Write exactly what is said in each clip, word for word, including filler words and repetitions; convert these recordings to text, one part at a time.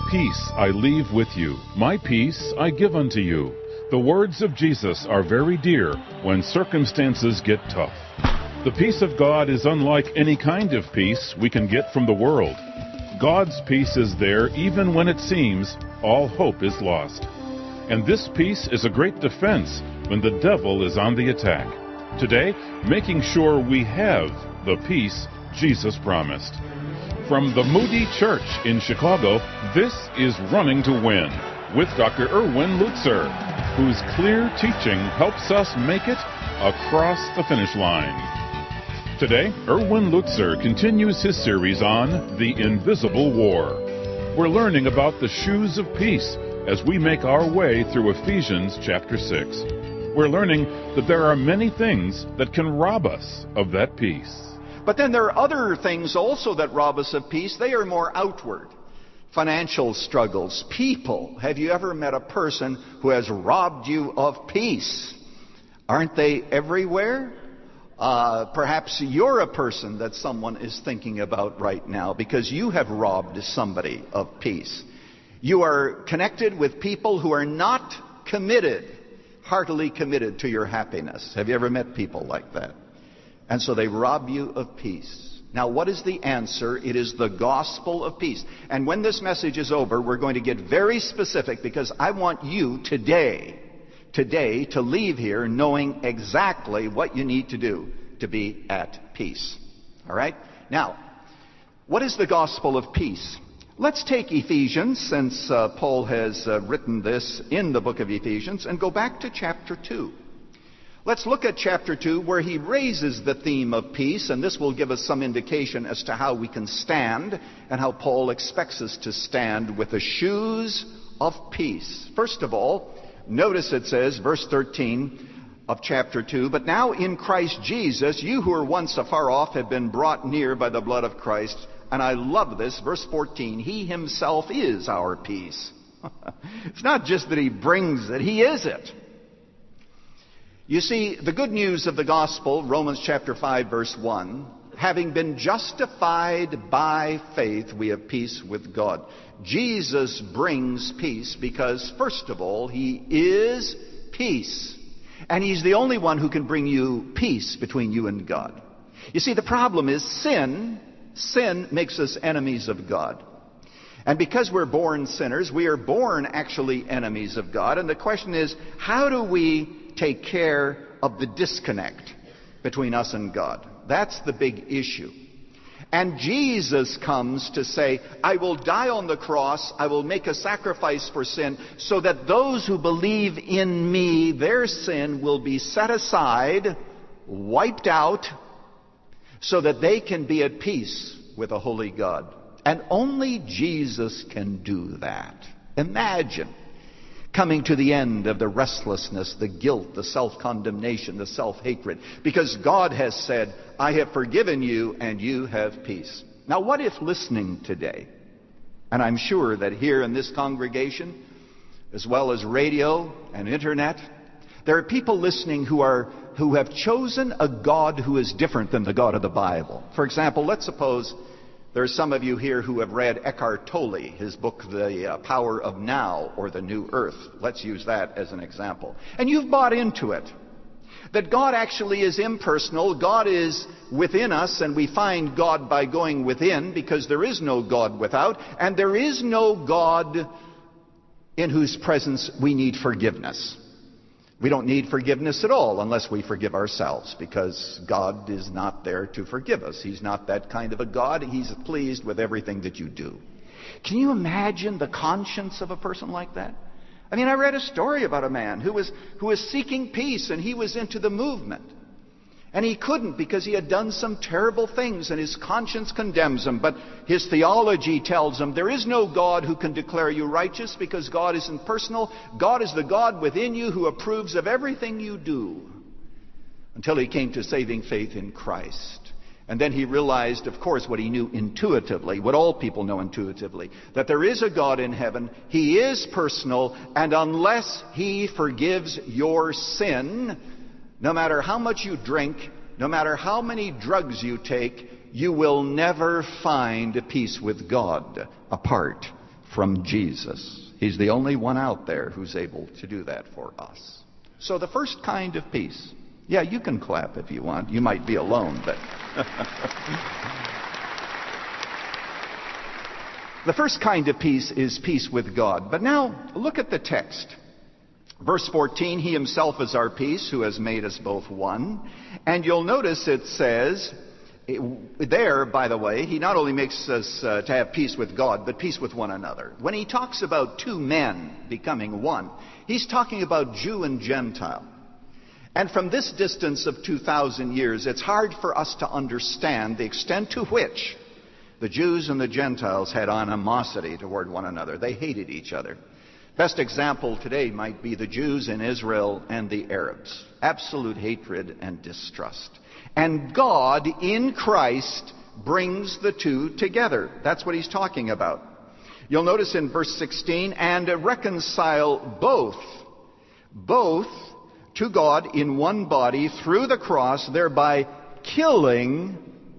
Peace I leave with you, my peace I give unto you. The words of Jesus are very dear when circumstances get tough. The peace of God is unlike any kind of peace we can get from the world. God's peace is there even when it seems all hope is lost. And this peace is a great defense when the devil is on the attack. Today, making sure we have the peace Jesus promised. From the Moody Church in Chicago, this is Running to Win with Doctor Erwin Lutzer, whose clear teaching helps us make it across the finish line. Today, Erwin Lutzer continues his series on The Invisible War. We're learning about the shoes of peace as we make our way through Ephesians chapter six. We're learning that there are many things that can rob us of that peace. But then there are other things also that rob us of peace. They are more outward. Financial struggles. People. Have you ever met a person who has robbed you of peace? Aren't they everywhere? Uh, perhaps you're a person that someone is thinking about right now because you have robbed somebody of peace. You are connected with people who are not committed, heartily committed to your happiness. Have you ever met people like that? And so they rob you of peace. Now, what is the answer? It is the gospel of peace. And when this message is over, we're going to get very specific because I want you today, today, to leave here knowing exactly what you need to do to be at peace. All right? Now, what is the gospel of peace? Let's take Ephesians, since uh, Paul has uh, written this in the book of Ephesians, and go back to chapter two. Let's look at chapter two, where he raises the theme of peace, and this will give us some indication as to how we can stand and how Paul expects us to stand with the shoes of peace. First of all, notice it says, verse thirteen of chapter two, "But now in Christ Jesus, you who were once afar off have been brought near by the blood of Christ." And I love this, verse fourteen, "He himself is our peace." It's not just that he brings it, he is it. You see, the good news of the gospel, Romans chapter five, verse one, having been justified by faith, we have peace with God. Jesus brings peace because, first of all, he is peace. And he's the only one who can bring you peace between you and God. You see, the problem is sin. Sin makes us enemies of God. And because we're born sinners, we are born actually enemies of God. And the question is, how do we take care of the disconnect between us and God? That's the big issue. And Jesus comes to say, I will die on the cross, I will make a sacrifice for sin, so that those who believe in me, their sin will be set aside, wiped out, so that they can be at peace with a holy God. And only Jesus can do that. Imagine coming to the end of the restlessness, the guilt, the self-condemnation, the self-hatred, because God has said, I have forgiven you and you have peace. Now, what if listening today, and I'm sure that here in this congregation, as well as radio and internet, there are people listening who are who have chosen a God who is different than the God of the Bible. For example, let's suppose there are some of you here who have read Eckhart Tolle, his book, The uh, Power of Now, or The New Earth. Let's use that as an example. And you've bought into it, that God actually is impersonal. God is within us, and we find God by going within, because there is no God without, and there is no God in whose presence we need forgiveness. We don't need forgiveness at all unless we forgive ourselves, because God is not there to forgive us. He's not that kind of a God. He's pleased with everything that you do. Can you imagine the conscience of a person like that? I mean, I read a story about a man who was who was seeking peace, and he was into the movement. And he couldn't because he had done some terrible things, and his conscience condemns him. But his theology tells him there is no God who can declare you righteous, because God is impersonal. God is the God within you who approves of everything you do. Until he came to saving faith in Christ. And then he realized, of course, what he knew intuitively, what all people know intuitively, that there is a God in heaven. He is personal, and unless he forgives your sin, no matter how much you drink, no matter how many drugs you take, you will never find peace with God apart from Jesus. He's the only one out there who's able to do that for us. So the first kind of peace. Yeah, you can clap if you want. You might be alone, but... The first kind of peace is peace with God. But now, look at the text. Verse fourteen, He Himself is our peace, who has made us both one. And you'll notice it says, there, by the way, He not only makes us uh, to have peace with God, but peace with one another. When He talks about two men becoming one, He's talking about Jew and Gentile. And from this distance of two thousand years, it's hard for us to understand the extent to which the Jews and the Gentiles had animosity toward one another. They hated each other. Best example today might be the Jews in Israel and the Arabs. Absolute hatred and distrust. And God in Christ brings the two together. That's what He's talking about. You'll notice in verse sixteen, and reconcile both, both to God in one body through the cross, thereby killing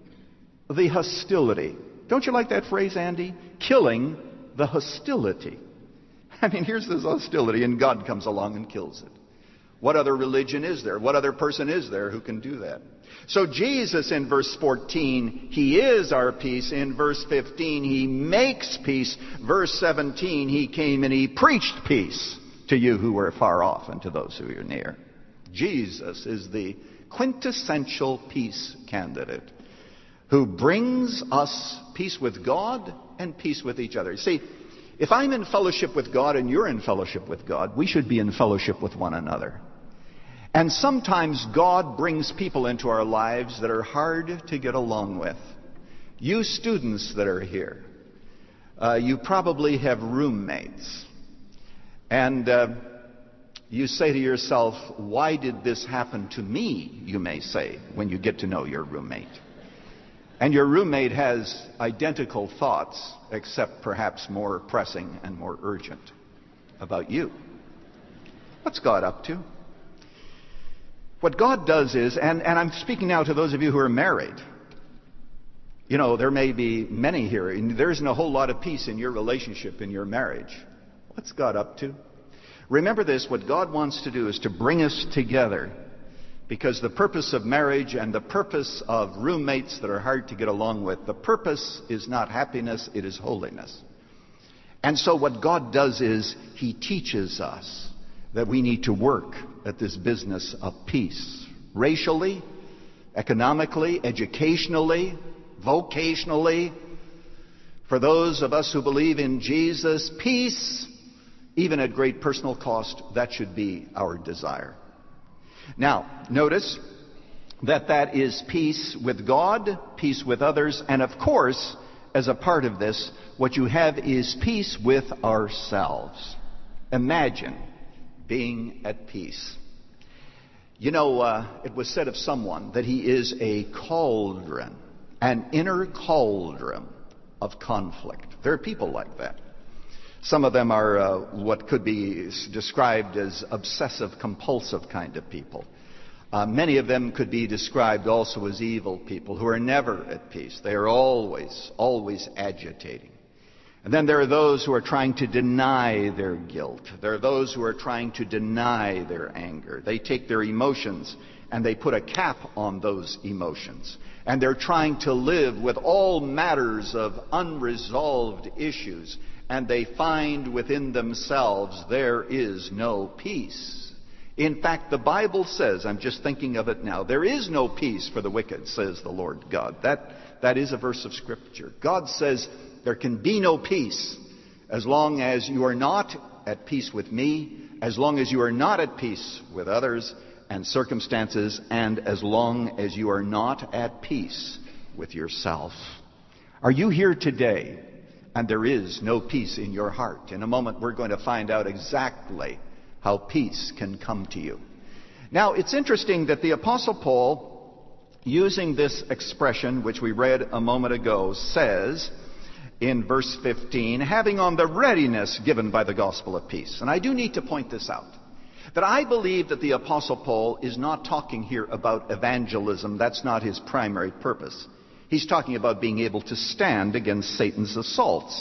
the hostility. Don't you like that phrase, Andy? Killing the hostility. I mean, here's this hostility, and God comes along and kills it. What other religion is there? What other person is there who can do that? So Jesus in verse fourteen, He is our peace. In verse fifteen, He makes peace. Verse seventeen, He came and He preached peace to you who were far off and to those who are near. Jesus is the quintessential peace candidate who brings us peace with God and peace with each other. See, if I'm in fellowship with God and you're in fellowship with God, we should be in fellowship with one another. And sometimes God brings people into our lives that are hard to get along with. You students that are here, uh, you probably have roommates. And uh, you say to yourself, why did this happen to me, you may say, when you get to know your roommate. And your roommate has identical thoughts, except perhaps more pressing and more urgent about you. What's God up to? What God does is, and, and I'm speaking now to those of you who are married. You know, there may be many here, and there isn't a whole lot of peace in your relationship, in your marriage. What's God up to? Remember this, what God wants to do is to bring us together. Because the purpose of marriage and the purpose of roommates that are hard to get along with, the purpose is not happiness, it is holiness. And so what God does is He teaches us that we need to work at this business of peace. Racially, economically, educationally, vocationally. For those of us who believe in Jesus, peace, even at great personal cost, that should be our desire. Now, notice that that is peace with God, peace with others, and of course, as a part of this, what you have is peace with ourselves. Imagine being at peace. You know, uh, it was said of someone that he is a cauldron, an inner cauldron of conflict. There are people like that. Some of them are uh, what could be described as obsessive-compulsive kind of people. Uh, many of them could be described also as evil people who are never at peace. They are always, always agitating. And then there are those who are trying to deny their guilt. There are those who are trying to deny their anger. They take their emotions and they put a cap on those emotions. And they're trying to live with all matters of unresolved issues. And they find within themselves there is no peace. In fact, the Bible says, I'm just thinking of it now, there is no peace for the wicked, says the Lord God. That, that is a verse of Scripture. God says there can be no peace as long as you are not at peace with me, as long as you are not at peace with others and circumstances, and as long as you are not at peace with yourself. Are you here today and there is no peace in your heart? In a moment, we're going to find out exactly how peace can come to you. Now, it's interesting that the Apostle Paul, using this expression, which we read a moment ago, says in verse fifteen, having on the readiness given by the gospel of peace. And I do need to point this out, that I believe that the Apostle Paul is not talking here about evangelism. That's not his primary purpose. He's talking about being able to stand against Satan's assaults.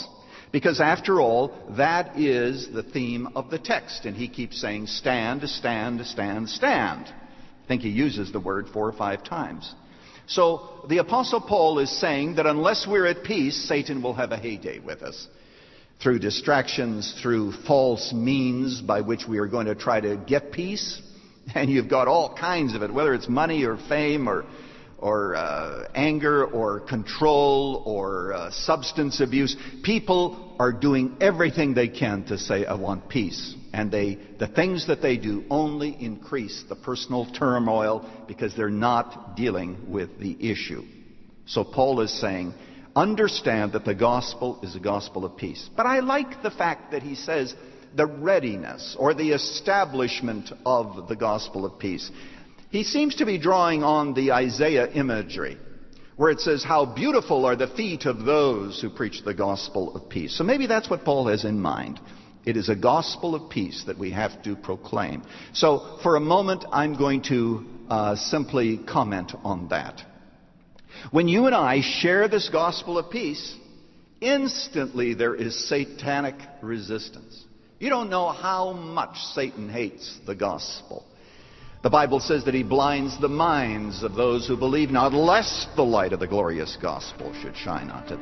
Because after all, that is the theme of the text. And he keeps saying, stand, stand, stand, stand. I think he uses the word four or five times. So the Apostle Paul is saying that unless we're at peace, Satan will have a heyday with us. Through distractions, through false means by which we are going to try to get peace. And you've got all kinds of it, whether it's money or fame or or uh, anger or control or uh, substance abuse. People are doing everything they can to say, I want peace. And they, the things that they do only increase the personal turmoil because they're not dealing with the issue. So Paul is saying, understand that the gospel is a gospel of peace. But I like the fact that he says the readiness or the establishment of the gospel of peace. He seems to be drawing on the Isaiah imagery, where it says, how beautiful are the feet of those who preach the gospel of peace. So maybe that's what Paul has in mind. It is a gospel of peace that we have to proclaim. So for a moment, I'm going to uh, simply comment on that. When you and I share this gospel of peace, instantly there is satanic resistance. You don't know how much Satan hates the gospel. The Bible says that he blinds the minds of those who believe not, lest the light of the glorious gospel should shine unto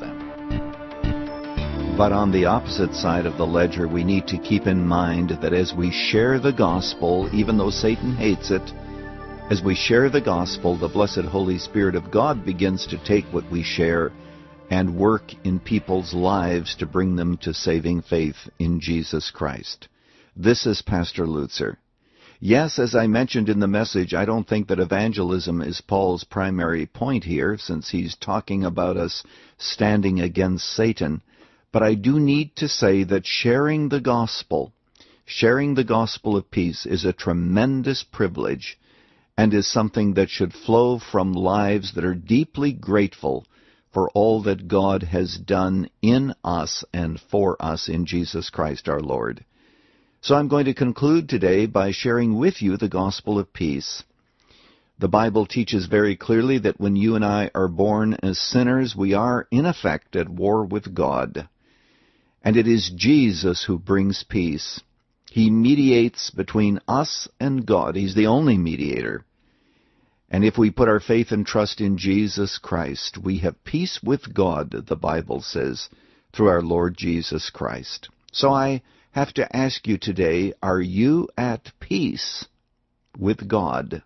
them. But on the opposite side of the ledger, we need to keep in mind that as we share the gospel, even though Satan hates it, as we share the gospel, the blessed Holy Spirit of God begins to take what we share and work in people's lives to bring them to saving faith in Jesus Christ. This is Pastor Lutzer. Yes, as I mentioned in the message, I don't think that evangelism is Paul's primary point here, since he's talking about us standing against Satan. But I do need to say that sharing the gospel, sharing the gospel of peace is a tremendous privilege and is something that should flow from lives that are deeply grateful for all that God has done in us and for us in Jesus Christ our Lord. So I'm going to conclude today by sharing with you the gospel of peace. The Bible teaches very clearly that when you and I are born as sinners, we are in effect at war with God. And it is Jesus who brings peace. He mediates between us and God. He's the only mediator. And if we put our faith and trust in Jesus Christ, we have peace with God, the Bible says, through our Lord Jesus Christ. So I have to ask you today, are you at peace with God?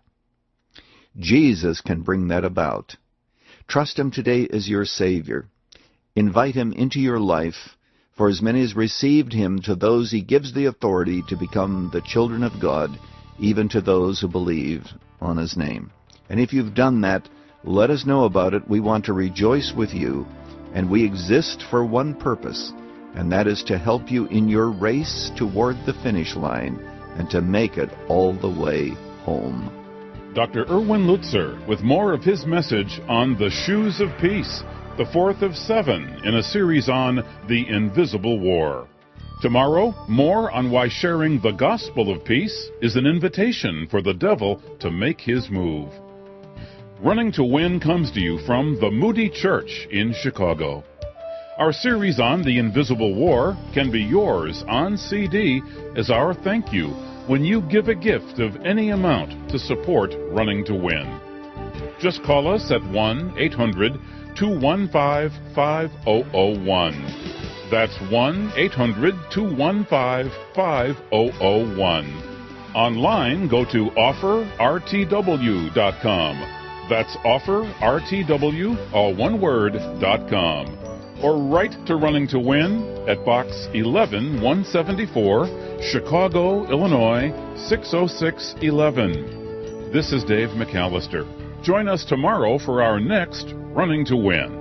Jesus can bring that about. Trust Him today as your Savior. Invite Him into your life. For as many as received Him, to those He gives the authority to become the children of God, even to those who believe on His name. And if you've done that, let us know about it. We want to rejoice with you, and we exist for one purpose, and that is to help you in your race toward the finish line and to make it all the way home. Doctor Erwin Lutzer with more of his message on the Shoes of Peace, the fourth of seven in a series on the Invisible War. Tomorrow, more on why sharing the gospel of peace is an invitation for the devil to make his move. Running to Win comes to you from the Moody Church in Chicago. Our series on the Invisible War can be yours on C D as our thank you when you give a gift of any amount to support Running to Win. Just call us at one eight hundred two one five five zero zero one. That's one eight hundred two one five five zero zero one. Online, go to offer r t w dot com. That's offer r t w, all one word, dot com. Or write to Running to Win at Box eleven one seventy-four, Chicago, Illinois, six oh six one one. This is Dave McAllister. Join us tomorrow for our next Running to Win.